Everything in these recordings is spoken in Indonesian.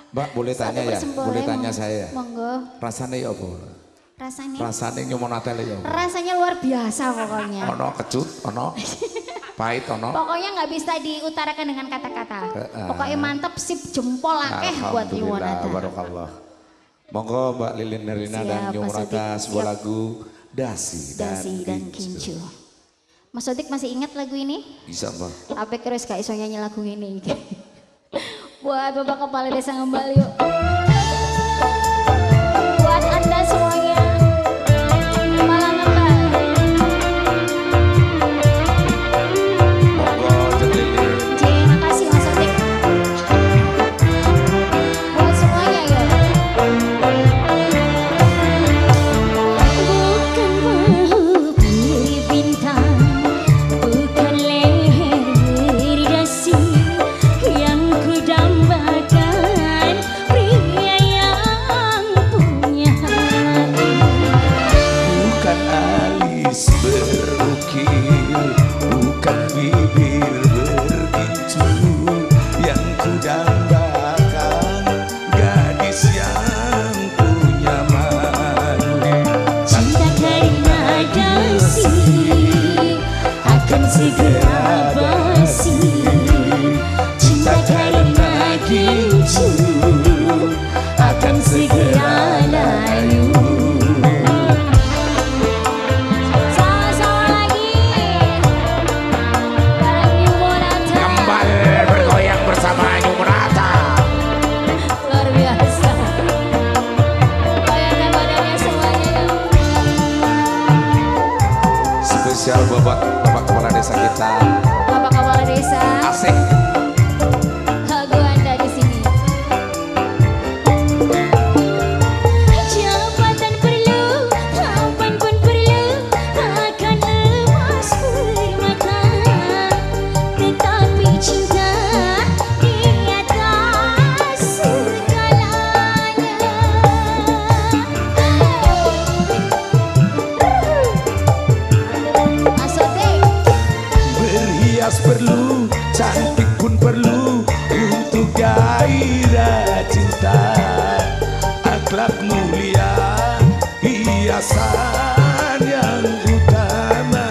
Mbak boleh tanya ya, boleh tanya saya. Monggo. Rasanya ya apa? Rasanya nyumonate ya. Rasanya luar biasa pokoknya. Ono kecut, ono pahit, ono. Pokoknya nggak bisa diutarakan dengan kata-kata. Pokoknya mantep, sip, jempol akeh buat Nyumonata. Barakallah. Monggo Mbak Lilin Nerina dan Nyumonata sebuah lagu Dasi dan Kincu. Mas Odik masih ingat lagu ini? Bisa Mbak. Apa terus gak iso nyanyi lagu ini? Buat Bapak Kepala Desa Ngembal yuk. Buat Anda semuanya. Malang Ngembal. Monggo Lilin. Terima kasih Mas Odik. Buat semuanya ya. Bukan bahu beri bintang, bukan leher beri dasi, yang kudambakan pria yang punya hati. Bukan alis berukir, bukan bibir bergincu, yang kudambakan gadis yang punya malu. Cinta karena dasi akan segera basi, cinta karena gincu akan segera layu. Sama-sama lagi bareng Nyumonata. Kembali bergoyang bersama Nyumonata. Luar biasa. Goyangkan badannya semuanya dong. Spesial buat Bapak Kepala Desa kita. Bapak Kepala Desa, Asik. lagu Anda di sini. Jabatan perlu, tampan pun perlu, akan lemas permata. Tetapi cinta di atas segalanya. Mas Odik. Berhias perlu, cantik pun perlu, untuk gairah cinta. Akhlak mulia, hiasan yang utama.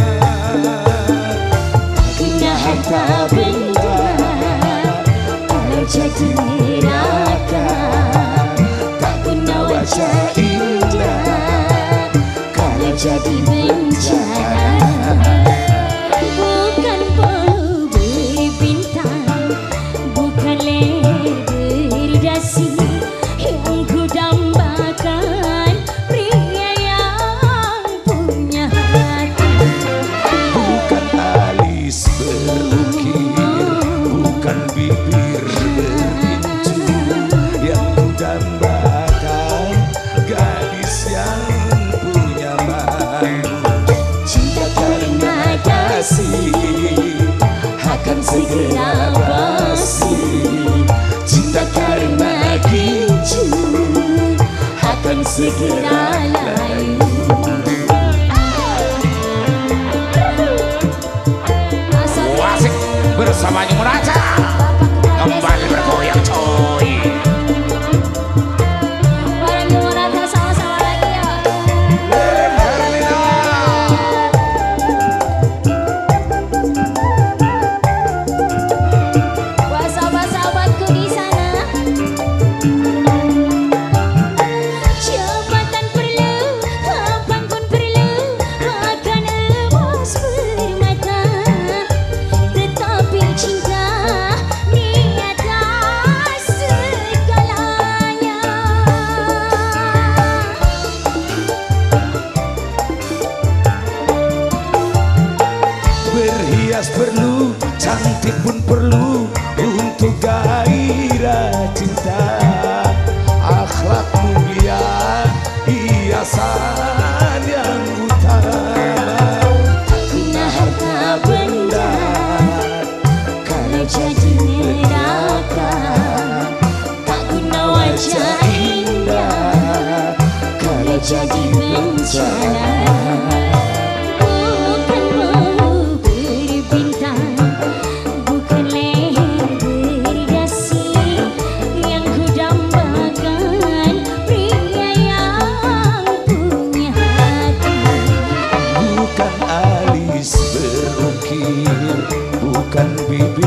Punya harta benda, kalau jadi neraka, tak guna wajah indah, kalau jadi bencana. Bukan bau beri bintang, bukan leher beri dasi, yang kudambakan pria yang punya hati. Bukan alis berukir, bukan bibir bergincu, yang kudambakan gadis yang punya malu. Cinta karena Kasih akan segera basi, cinta karena gincu akan segera layu. Wasik bersama Nyumonata kembali bergoyang coy. Bareng Nyumonata sama-sama lagi ya. Buat sahabat-sahabatku di sana. Jabatan perlu, tampan pun perlu, akan lemas permata. Tetapi cinta di atas segalanya. Berhias perlu, cantik pun perlu, untuk gairah cinta. Akhlak mulia, hiasan yang utama. Guna harta benda, kalau jadi neraka, tak guna wajah indah, kalau jadi bencana. Bukan bau beri bintang, bukan leher beri dasi, yang ku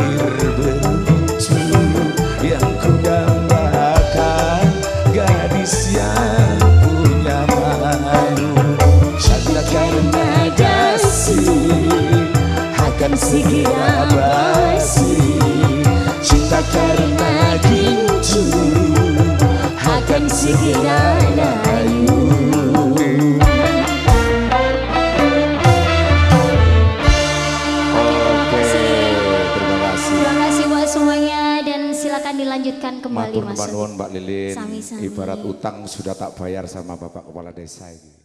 begitu yang ku dambakan, gadis yang punya malu. Cinta karena dasi akan segera basi, cinta karena gincu akan segera layu. Semuanya dan silakan dilanjutkan kembali Matur Mas. nuwun Mbak Lilin. Sami-sami. Ibarat utang sudah tak bayar sama Bapak Kepala Desa ini.